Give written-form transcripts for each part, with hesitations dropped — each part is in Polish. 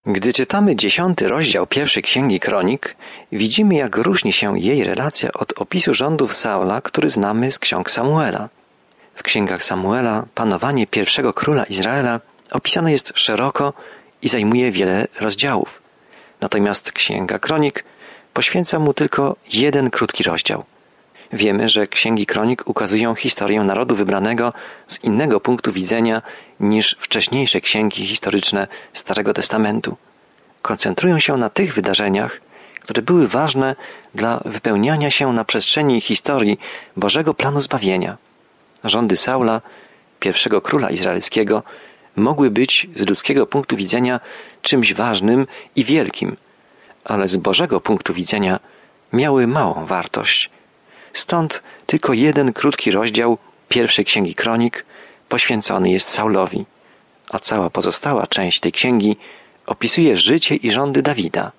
Gdy czytamy 10 rozdział pierwszej Księgi Kronik, widzimy, jak różni się jej relacja od opisu rządów Saula, który znamy z ksiąg Samuela. W księgach Samuela panowanie pierwszego króla Izraela opisane jest szeroko i zajmuje wiele rozdziałów. Natomiast Księga Kronik poświęca mu tylko jeden krótki rozdział. Wiemy, że Księgi Kronik ukazują historię narodu wybranego z innego punktu widzenia niż wcześniejsze księgi historyczne Starego Testamentu. Koncentrują się na tych wydarzeniach, które były ważne dla wypełniania się na przestrzeni historii Bożego planu zbawienia. Rządy Saula, pierwszego króla izraelskiego, mogły być z ludzkiego punktu widzenia czymś ważnym i wielkim, ale z Bożego punktu widzenia miały małą wartość. Stąd tylko jeden krótki rozdział pierwszej Księgi Kronik poświęcony jest Saulowi, a cała pozostała część tej księgi opisuje życie i rządy Dawida.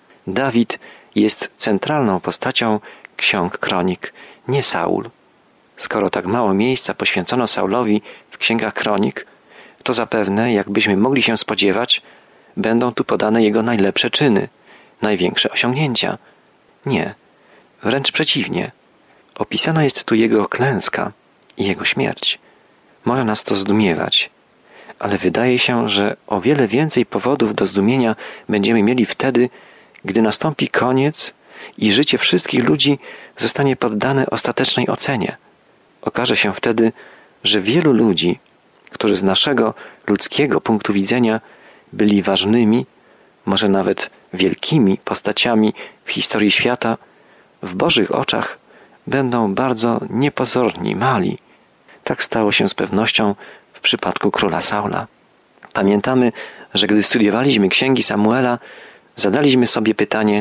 Dawid jest centralną postacią ksiąg Kronik, nie Saul. Skoro tak mało miejsca poświęcono Saulowi w księgach Kronik, to zapewne, jakbyśmy mogli się spodziewać, będą tu podane jego najlepsze czyny, największe osiągnięcia. Nie, wręcz przeciwnie. Opisana jest tu jego klęska i jego śmierć. Może nas to zdumiewać, ale wydaje się, że o wiele więcej powodów do zdumienia będziemy mieli wtedy, gdy nastąpi koniec i życie wszystkich ludzi zostanie poddane ostatecznej ocenie. Okaże się wtedy, że wielu ludzi, którzy z naszego ludzkiego punktu widzenia byli ważnymi, może nawet wielkimi postaciami w historii świata, w Bożych oczach będą bardzo niepozorni, mali. Tak stało się z pewnością w przypadku króla Saula. Pamiętamy, że gdy studiowaliśmy księgi Samuela, zadaliśmy sobie pytanie,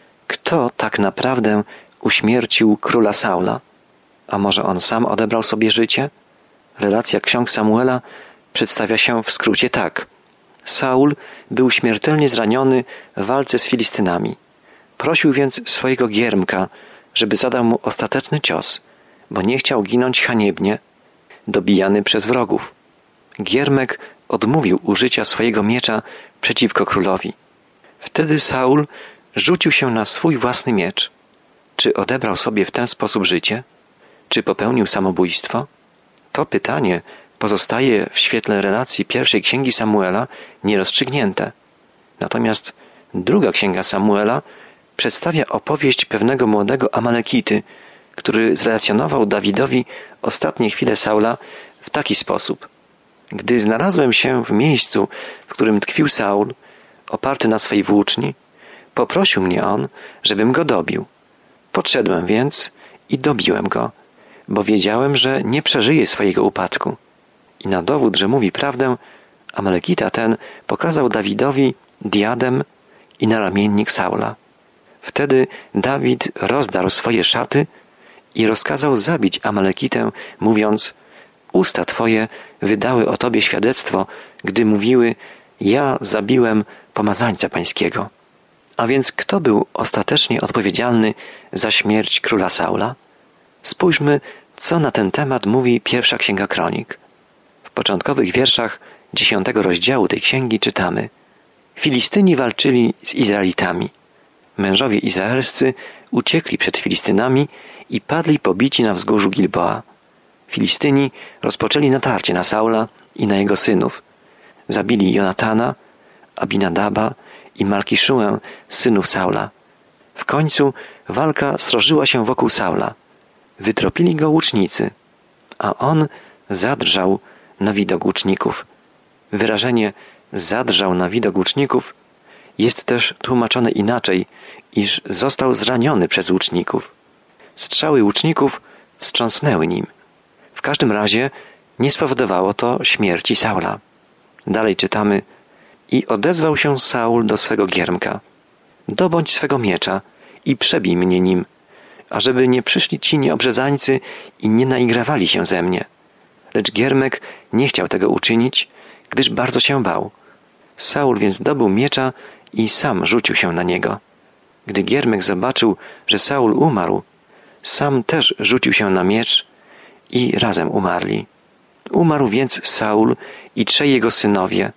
kto tak naprawdę uśmiercił króla Saula? A może on sam odebrał sobie życie? Relacja ksiąg Samuela przedstawia się w skrócie tak. Saul był śmiertelnie zraniony w walce z Filistynami. Prosił więc swojego giermka, żeby zadał mu ostateczny cios, bo nie chciał ginąć haniebnie, dobijany przez wrogów. Giermek odmówił użycia swojego miecza przeciwko królowi. Wtedy Saul rzucił się na swój własny miecz. Czy odebrał sobie w ten sposób życie? Czy popełnił samobójstwo? To pytanie pozostaje w świetle relacji pierwszej księgi Samuela nierozstrzygnięte. Natomiast druga księga Samuela przedstawia opowieść pewnego młodego Amalekity, który zrelacjonował Dawidowi ostatnie chwile Saula w taki sposób. Gdy znalazłem się w miejscu, w którym tkwił Saul, oparty na swej włóczni, poprosił mnie on, żebym go dobił. Podszedłem więc i dobiłem go, bo wiedziałem, że nie przeżyje swojego upadku. I na dowód, że mówi prawdę, Amalekita ten pokazał Dawidowi diadem i naramiennik Saula. Wtedy Dawid rozdarł swoje szaty i rozkazał zabić Amalekitę, mówiąc: usta twoje wydały o tobie świadectwo, gdy mówiły: ja zabiłem pomazańca pańskiego. A więc kto był ostatecznie odpowiedzialny za śmierć króla Saula? Spójrzmy, co na ten temat mówi pierwsza Księga Kronik. W początkowych wierszach 10 rozdziału tej księgi czytamy: Filistyni walczyli z Izraelitami. Mężowie izraelscy uciekli przed Filistynami i padli pobici na wzgórzu Gilboa. Filistyni rozpoczęli natarcie na Saula i na jego synów. Zabili Jonatana, Abinadaba i Malkiszuę, synów Saula. W końcu walka srożyła się wokół Saula. Wytropili go łucznicy, a on zadrżał na widok łuczników. Wyrażenie zadrżał na widok łuczników jest też tłumaczone inaczej, iż został zraniony przez łuczników. Strzały łuczników wstrząsnęły nim. W każdym razie nie spowodowało to śmierci Saula. Dalej czytamy: i odezwał się Saul do swego giermka: dobądź swego miecza i przebij mnie nim, ażeby nie przyszli ci nieobrzezańcy i nie naigrawali się ze mnie. Lecz giermek nie chciał tego uczynić, gdyż bardzo się bał. Saul więc dobył miecza i sam rzucił się na niego. Gdy giermek zobaczył, że Saul umarł, sam też rzucił się na miecz i razem umarli. Umarł więc Saul i 3 jego synowie,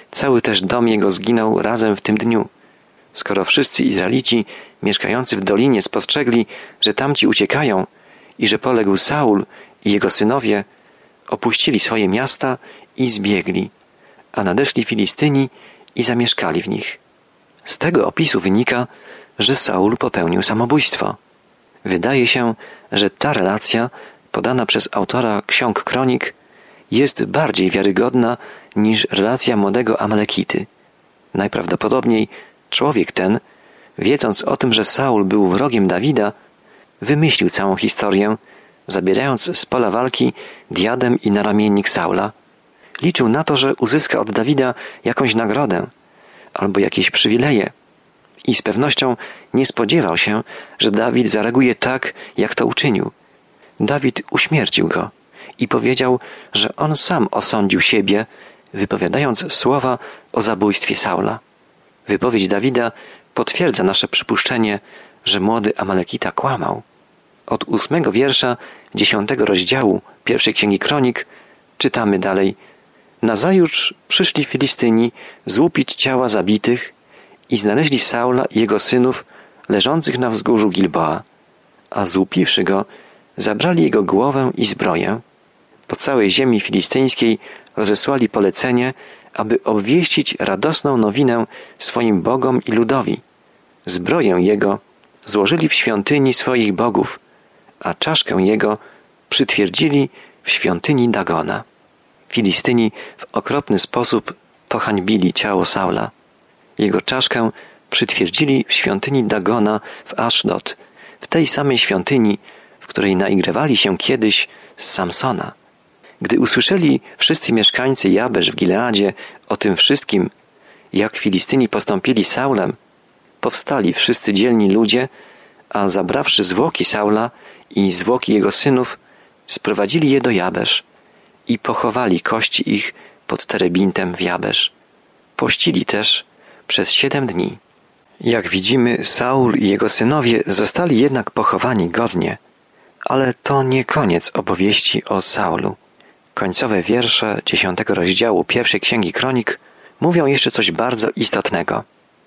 cały też dom jego zginął razem w tym dniu. Skoro wszyscy Izraelici mieszkający w dolinie spostrzegli, że tamci uciekają i że poległ Saul i jego synowie, opuścili swoje miasta i zbiegli, a nadeszli Filistyni i zamieszkali w nich. Z tego opisu wynika, że Saul popełnił samobójstwo. Wydaje się, że ta relacja podana przez autora Ksiąg Kronik jest bardziej wiarygodna niż relacja młodego Amalekity. Najprawdopodobniej człowiek ten, wiedząc o tym, że Saul był wrogiem Dawida, wymyślił całą historię, zabierając z pola walki diadem i naramiennik Saula. Liczył na to, że uzyska od Dawida jakąś nagrodę albo jakieś przywileje i z pewnością nie spodziewał się, że Dawid zareaguje tak, jak to uczynił. Dawid uśmiercił go i powiedział, że on sam osądził siebie, wypowiadając słowa o zabójstwie Saula. Wypowiedź Dawida potwierdza nasze przypuszczenie, że młody Amalekita kłamał. Od 8 wiersza 10 rozdziału pierwszej Księgi Kronik czytamy dalej: Nazajutrz przyszli Filistyni złupić ciała zabitych i znaleźli Saula i jego synów leżących na wzgórzu Gilboa, a złupiwszy go, zabrali jego głowę i zbroję. Po całej ziemi filistyńskiej rozesłali polecenie, aby obwieścić radosną nowinę swoim bogom i ludowi. Zbroję jego złożyli w świątyni swoich bogów, a czaszkę jego przytwierdzili w świątyni Dagona. Filistyni w okropny sposób pohańbili ciało Saula. Jego czaszkę przytwierdzili w świątyni Dagona w Aszdod, w tej samej świątyni, w której naigrywali się kiedyś z Samsona. Gdy usłyszeli wszyscy mieszkańcy Jabesz w Gileadzie o tym wszystkim, jak Filistyni postąpili z Saulem, powstali wszyscy dzielni ludzie, a zabrawszy zwłoki Saula i zwłoki jego synów, sprowadzili je do Jabesz i pochowali kości ich pod terebintem w Jabesz. Pościli też przez 7 dni. Jak widzimy, Saul i jego synowie zostali jednak pochowani godnie, ale to nie koniec opowieści o Saulu. Końcowe wiersze 10 rozdziału pierwszej Księgi Kronik mówią jeszcze coś bardzo istotnego.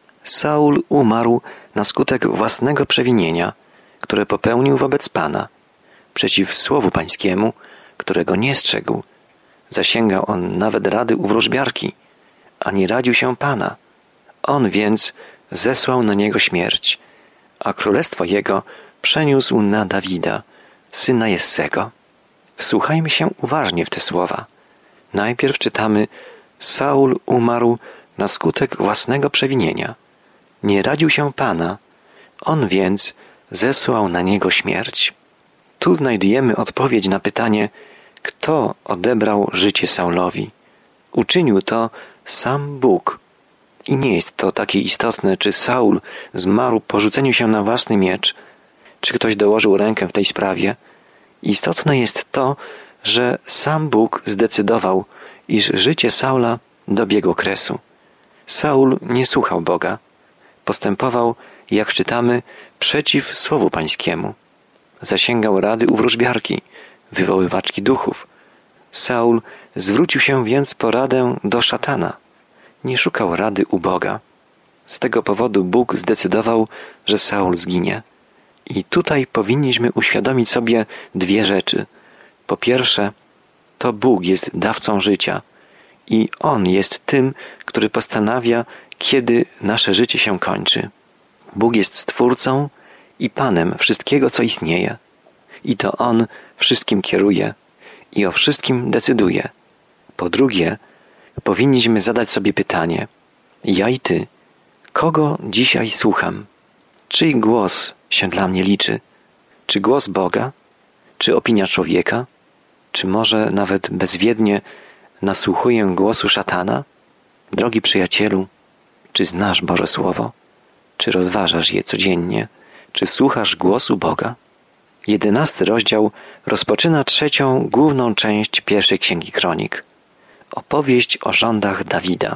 Saul umarł na skutek własnego przewinienia, które popełnił wobec Pana, przeciw słowu pańskiemu, którego nie strzegł. Zasięgał on nawet rady u wróżbiarki, a nie radził się Pana. On więc zesłał na niego śmierć, a królestwo jego przeniósł na Dawida, syna Jessego. Wsłuchajmy się uważnie w te słowa. Najpierw czytamy: Saul umarł na skutek własnego przewinienia. Nie radził się Pana, on więc zesłał na niego śmierć. Tu znajdujemy odpowiedź na pytanie, kto odebrał życie Saulowi. Uczynił to sam Bóg. I nie jest to takie istotne, czy Saul zmarł po rzuceniu się na własny miecz, czy ktoś dołożył rękę w tej sprawie. Istotne jest to, że sam Bóg zdecydował, iż życie Saula dobiegło kresu. Saul nie słuchał Boga. Postępował, jak czytamy, przeciw słowu pańskiemu. Zasięgał rady u wróżbiarki, wywoływaczki duchów. Saul zwrócił się więc po radę do szatana. Nie szukał rady u Boga. Z tego powodu Bóg zdecydował, że Saul zginie. I tutaj powinniśmy uświadomić sobie 2 rzeczy. Po pierwsze, to Bóg jest dawcą życia i On jest tym, który postanawia, kiedy nasze życie się kończy. Bóg jest Stwórcą i Panem wszystkiego, co istnieje. I to On wszystkim kieruje i o wszystkim decyduje. Po drugie, powinniśmy zadać sobie pytanie: ja i ty, kogo dzisiaj słucham? Czyj głos się dla mnie liczy? Czy głos Boga? Czy opinia człowieka? Czy może nawet bezwiednie nasłuchuję głosu szatana? Drogi przyjacielu, czy znasz Boże Słowo? Czy rozważasz je codziennie? Czy słuchasz głosu Boga? 11 rozdział rozpoczyna 3. główną część pierwszej Księgi Kronik. Opowieść o rządach Dawida.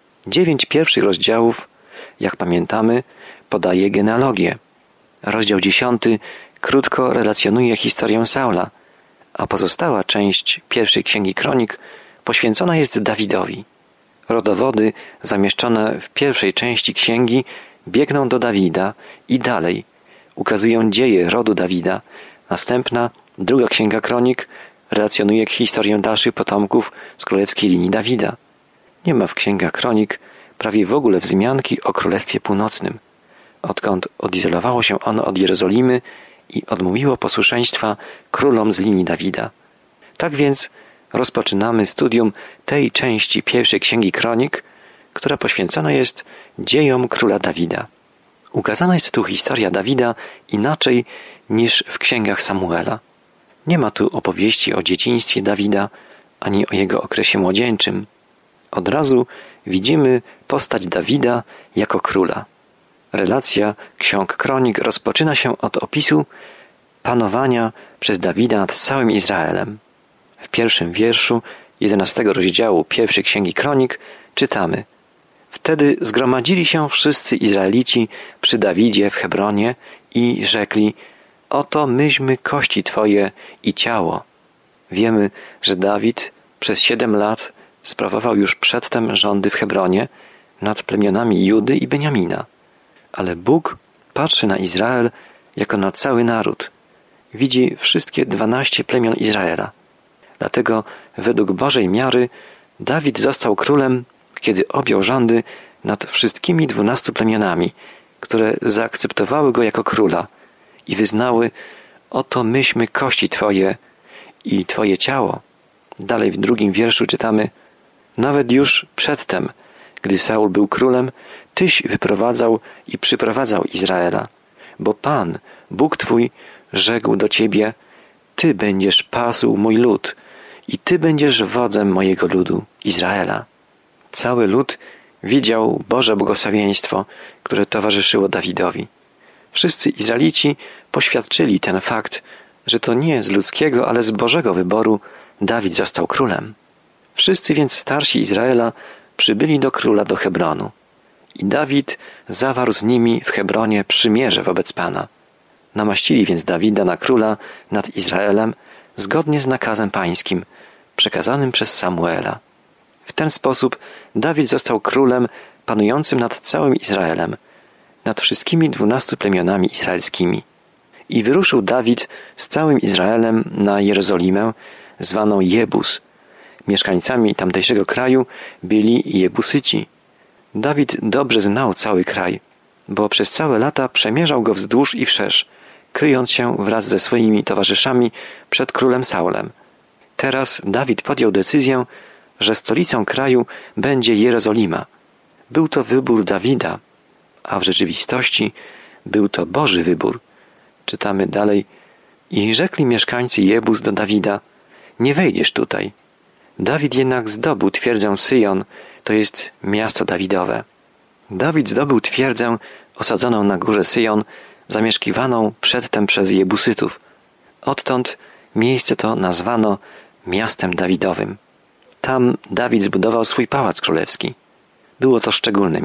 9 pierwszych rozdziałów, jak pamiętamy, podaje genealogię. Rozdział 10 krótko relacjonuje historię Saula, a pozostała część pierwszej Księgi Kronik poświęcona jest Dawidowi. Rodowody zamieszczone w pierwszej części księgi biegną do Dawida i dalej. Ukazują dzieje rodu Dawida. Następna, druga księga Kronik, relacjonuje historię dalszych potomków z królewskiej linii Dawida. Nie ma w księgach Kronik prawie w ogóle wzmianki o Królestwie Północnym, odkąd odizolowało się ono od Jerozolimy i odmówiło posłuszeństwa królom z linii Dawida. Tak więc rozpoczynamy studium tej części pierwszej księgi Kronik, która poświęcona jest dziejom króla Dawida. Ukazana jest tu historia Dawida inaczej niż w księgach Samuela. Nie ma tu opowieści o dzieciństwie Dawida, ani o jego okresie młodzieńczym. Od razu widzimy postać Dawida jako króla. Relacja ksiąg Kronik rozpoczyna się od opisu panowania przez Dawida nad całym Izraelem. W pierwszym wierszu 11 rozdziału pierwszej księgi Kronik czytamy: Wtedy zgromadzili się wszyscy Izraelici przy Dawidzie w Hebronie i rzekli: Oto myśmy kości Twoje i ciało. Wiemy, że Dawid przez 7 lat sprawował już przedtem rządy w Hebronie nad plemionami Judy i Beniamina. Ale Bóg patrzy na Izrael jako na cały naród. Widzi wszystkie 12 plemion Izraela. Dlatego według Bożej miary Dawid został królem, kiedy objął rządy nad wszystkimi 12 plemionami, które zaakceptowały go jako króla i wyznały: Oto myśmy kości Twoje i Twoje ciało. Dalej w drugim wierszu czytamy: Nawet już przedtem, gdy Saul był królem, Tyś wyprowadzał i przyprowadzał Izraela, bo Pan, Bóg Twój, rzekł do Ciebie: Ty będziesz pasł mój lud i Ty będziesz wodzem mojego ludu, Izraela. Cały lud widział Boże błogosławieństwo, które towarzyszyło Dawidowi. Wszyscy Izraelici poświadczyli ten fakt, że to nie z ludzkiego, ale z Bożego wyboru Dawid został królem. Wszyscy więc starsi Izraela przybyli do króla do Hebronu. I Dawid zawarł z nimi w Hebronie przymierze wobec Pana. Namaścili więc Dawida na króla nad Izraelem zgodnie z nakazem pańskim, przekazanym przez Samuela. W ten sposób Dawid został królem panującym nad całym Izraelem, nad wszystkimi 12 plemionami izraelskimi. I wyruszył Dawid z całym Izraelem na Jerozolimę, zwaną Jebus. Mieszkańcami tamtejszego kraju byli Jebusyci. Dawid dobrze znał cały kraj, bo przez całe lata przemierzał go wzdłuż i wszerz, kryjąc się wraz ze swoimi towarzyszami przed królem Saulem. Teraz Dawid podjął decyzję, że stolicą kraju będzie Jerozolima. Był to wybór Dawida, a w rzeczywistości był to Boży wybór. Czytamy dalej: I rzekli mieszkańcy Jebus do Dawida: Nie wejdziesz tutaj. Dawid jednak zdobył twierdzę Syjon, to jest miasto Dawidowe. Dawid zdobył twierdzę osadzoną na górze Syjon, zamieszkiwaną przedtem przez Jebusytów. Odtąd miejsce to nazwano miastem Dawidowym. Tam Dawid zbudował swój pałac królewski. Było to szczególne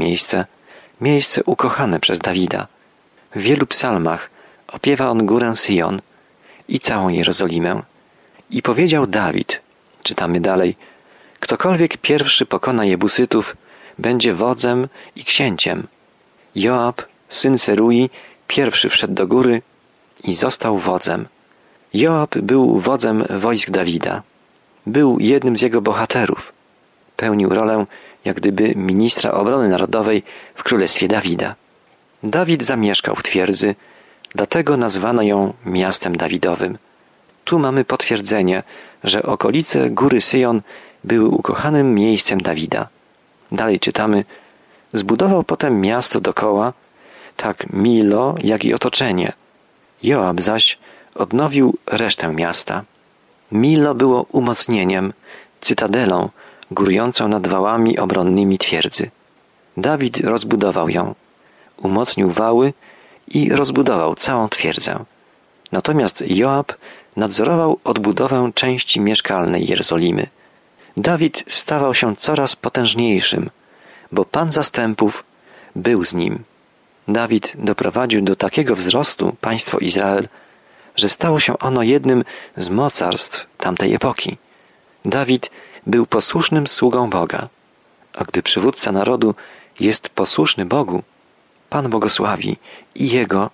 miejsce ukochane przez Dawida. W wielu psalmach opiewa on górę Syjon i całą Jerozolimę. I powiedział Dawid, czytamy dalej: Ktokolwiek pierwszy pokona Jebusytów, będzie wodzem i księciem. Joab, syn Serui, pierwszy wszedł do góry i został wodzem. Joab był wodzem wojsk Dawida. Był jednym z jego bohaterów. Pełnił rolę jak gdyby ministra obrony narodowej w królestwie Dawida. Dawid zamieszkał w twierdzy, dlatego nazwano ją miastem Dawidowym. Tu mamy potwierdzenie, że okolice góry Syjon były ukochanym miejscem Dawida. Dalej czytamy: Zbudował potem miasto dokoła, tak Milo, jak i otoczenie. Joab zaś odnowił resztę miasta. Milo było umocnieniem, cytadelą górującą nad wałami obronnymi twierdzy. Dawid rozbudował ją, umocnił wały i rozbudował całą twierdzę. Natomiast Joab nadzorował odbudowę części mieszkalnej Jerozolimy. Dawid stawał się coraz potężniejszym, bo Pan zastępów był z nim. Dawid doprowadził do takiego wzrostu państwo Izrael, że stało się ono jednym z mocarstw tamtej epoki. Dawid był posłusznym sługą Boga, A gdy przywódca narodu jest posłuszny Bogu, Pan błogosławi i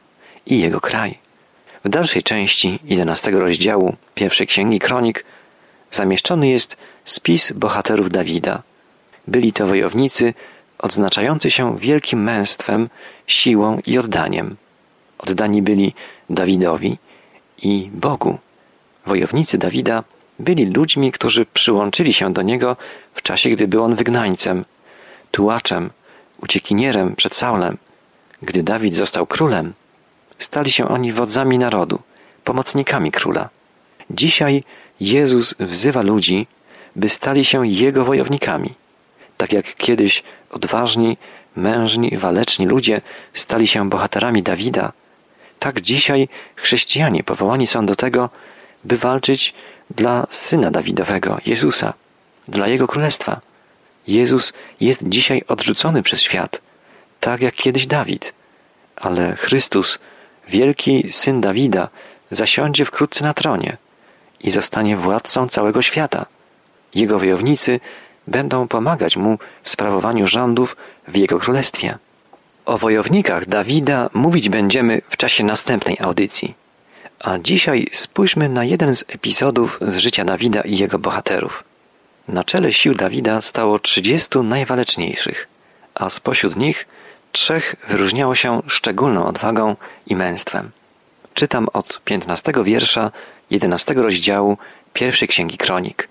jego kraj. W dalszej części 11 rozdziału pierwszej Księgi Kronik zamieszczony jest spis bohaterów Dawida. Byli to wojownicy odznaczający się wielkim męstwem, siłą i oddaniem. Oddani byli Dawidowi i Bogu. Wojownicy Dawida byli ludźmi, którzy przyłączyli się do niego w czasie, gdy był on wygnańcem, tułaczem, uciekinierem przed Saulem. Gdy Dawid został królem, stali się oni wodzami narodu, pomocnikami króla. Dzisiaj Jezus wzywa ludzi, by stali się Jego wojownikami. Tak jak kiedyś odważni, mężni, waleczni ludzie stali się bohaterami Dawida, tak dzisiaj chrześcijanie powołani są do tego, by walczyć dla Syna Dawidowego, Jezusa, dla Jego Królestwa. Jezus jest dzisiaj odrzucony przez świat, tak jak kiedyś Dawid, ale Chrystus, wielki Syn Dawida, zasiądzie wkrótce na tronie i zostanie władcą całego świata. Jego wojownicy będą pomagać Mu w sprawowaniu rządów w Jego Królestwie. O wojownikach Dawida mówić będziemy w czasie następnej audycji. A dzisiaj spójrzmy na jeden z epizodów z życia Dawida i jego bohaterów. Na czele sił Dawida stało 30 najwaleczniejszych, a spośród nich 3 wyróżniało się szczególną odwagą i męstwem. Czytam od 15 wiersza 11 rozdziału pierwszej Księgi Kronik.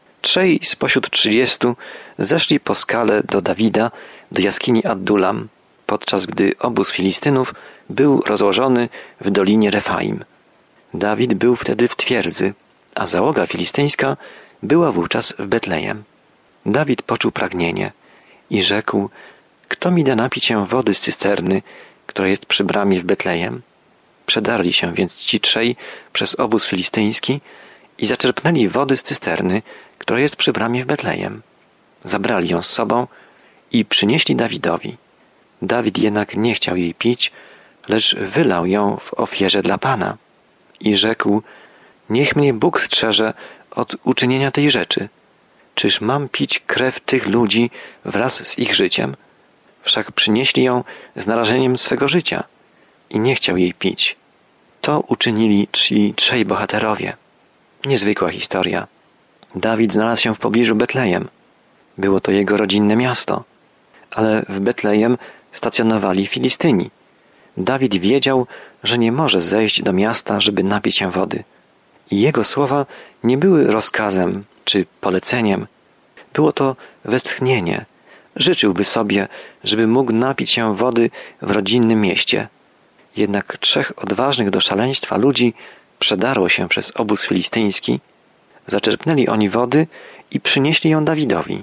3 spośród 30 zeszli po skale do Dawida, do jaskini Addulam, podczas gdy obóz Filistynów był rozłożony w dolinie Refaim. Dawid był wtedy w twierdzy, a załoga filistyńska była wówczas w Betlejem. Dawid poczuł pragnienie i rzekł: kto mi da napić się wody z cysterny, która jest przy bramie w Betlejem? Przedarli się więc ci 3 przez obóz filistyński i zaczerpnęli wody z cysterny, która jest przy bramie w Betlejem. Zabrali ją z sobą i przynieśli Dawidowi. Dawid jednak nie chciał jej pić, lecz wylał ją w ofierze dla Pana. I rzekł: niech mnie Bóg strzeże od uczynienia tej rzeczy. Czyż mam pić krew tych ludzi wraz z ich życiem? Wszak przynieśli ją z narażeniem swego życia i nie chciał jej pić. To uczynili ci 3 bohaterowie. Niezwykła historia. Dawid znalazł się w pobliżu Betlejem. Było to jego rodzinne miasto, ale w Betlejem stacjonowali Filistyni. Dawid wiedział, że nie może zejść do miasta, żeby napić się wody. I jego słowa nie były rozkazem czy poleceniem. Było to westchnienie. Życzyłby sobie, żeby mógł napić się wody w rodzinnym mieście. Jednak 3 odważnych do szaleństwa ludzi przedarło się przez obóz filistyński. Zaczerpnęli oni wody i przynieśli ją Dawidowi.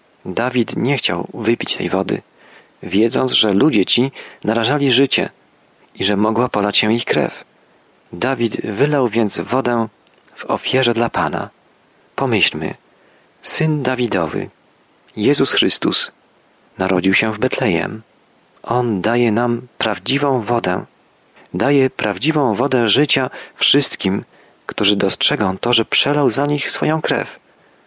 Dawid nie chciał wypić tej wody, wiedząc, że ludzie ci narażali życie i że mogła polać się ich krew. Dawid wylał więc wodę w ofierze dla Pana. Pomyślmy, Syn Dawidowy, Jezus Chrystus, narodził się w Betlejem. On daje nam prawdziwą wodę. Daje prawdziwą wodę życia wszystkim, którzy dostrzegą to, że przelał za nich swoją krew.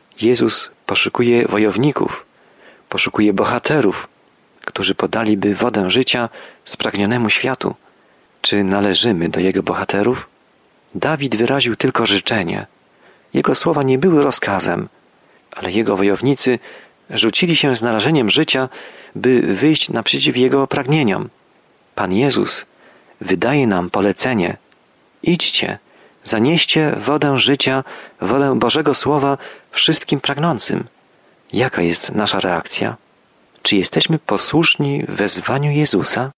Jezus poszukuje wojowników, poszukuje bohaterów, którzy podaliby wodę życia spragnionemu światu. Czy należymy do Jego bohaterów? Dawid wyraził tylko życzenie. Jego słowa nie były rozkazem, ale Jego wojownicy rzucili się z narażeniem życia, by wyjść naprzeciw Jego pragnieniom. Pan Jezus wydaje nam polecenie. Idźcie, zanieście wodę życia, wodę Bożego Słowa wszystkim pragnącym. Jaka jest nasza reakcja? Czy jesteśmy posłuszni wezwaniu Jezusa?